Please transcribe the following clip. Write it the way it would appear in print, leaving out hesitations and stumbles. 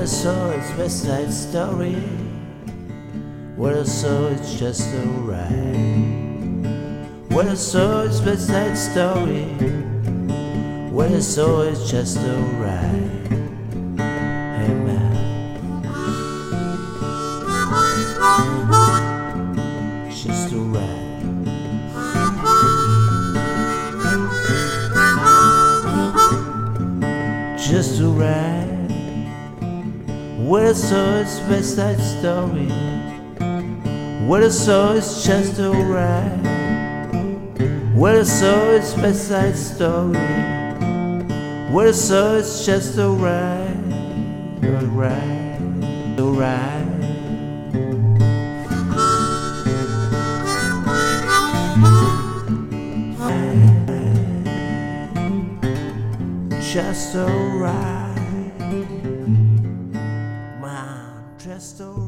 I saw it's West Side Story. What I saw it's just alright. What I saw it's West Side Story. What I saw it's just alright. Hey man, just alright. Just alright. What I saw is West Side Story. What I saw is just alright. What I saw is West Side Story. What I saw is just alright. Alright, alright. Just alright, man, just alright.